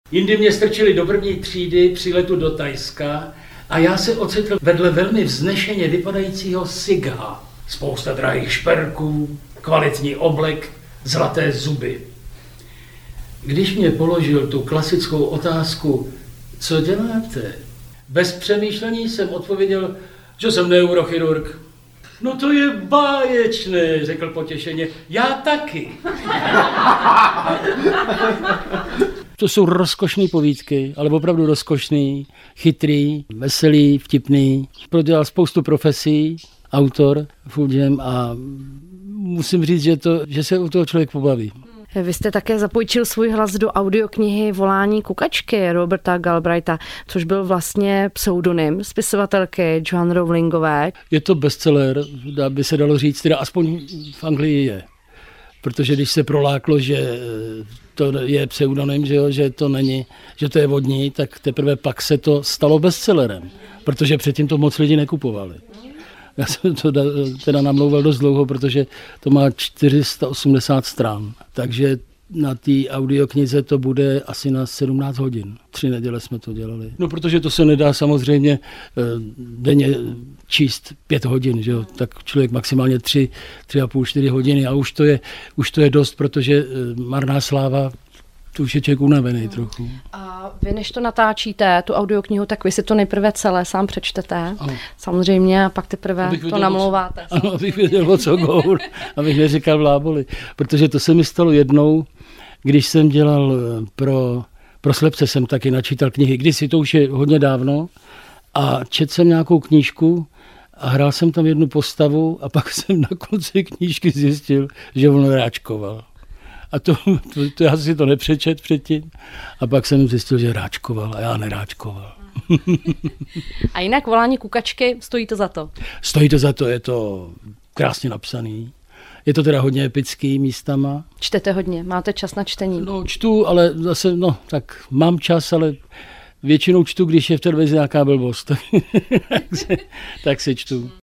Jindy mě strčili do první třídy při letu do Thajska a já se ocitl vedle velmi vznešeně vypadajícího Sigha. Spousta drahých šperků, kvalitní oblek, zlaté zuby. Když mě položil tu klasickou otázku, co děláte? Bez přemýšlení jsem odpověděl, že jsem neurochirurg. No to je báječné, řekl potěšeně. Já taky. To jsou rozkošné povídky, ale opravdu rozkošný, chytrý, veselý, vtipný. Prodělal spoustu profesí, autor, Fulgem, a musím říct, že se u toho člověk pobaví. Vy jste také zapůjčil svůj hlas do audioknihy Volání kukačky Roberta Galbraitha, což byl vlastně pseudonym spisovatelky Joanne Rowlingové. Je to bestseller, by se dalo říct, teda aspoň v Anglii je. Protože když se proláklo, že to je pseudonym, že to není, že to je vodní, tak teprve pak se to stalo bestsellerem. Protože předtím to moc lidi nekupovali. Já jsem to teda namlouval dost dlouho, protože to má 480 stran. Takže na té audioknize to bude asi na 17 hodin. 3 neděle jsme to dělali. No, protože to se nedá samozřejmě denně číst 5 hodin, že jo? Tak člověk maximálně 3,5, 4 hodiny a už to je dost, protože marná sláva, to už je člověk unavený trochu. A vy, než to natáčíte, tu audioknihu, tak vy si to nejprve celé sám přečtete, ano. Samozřejmě, a pak teprve to namlouváte. Ano, abych věděl, o co gour, abych neříkal bláboli. Protože to se mi stalo jednou, když jsem dělal pro slepce, jsem taky načítal knihy, kdysi, to už je hodně dávno, a četl jsem nějakou knížku a hrál jsem tam jednu postavu a pak jsem na konci knížky zjistil, že on ráčkoval. A to já si to nepřečet předtím. A pak jsem zjistil, že ráčkoval a já neráčkoval. A jinak Volání kukačky, stojí to za to? Stojí to za to, je to krásně napsaný. Je to teda hodně epický místama. Čtete hodně, máte čas na čtení? No, čtu, ale zase, tak mám čas, ale většinou čtu, když je v televizi nějaká blbost. Tak si čtu.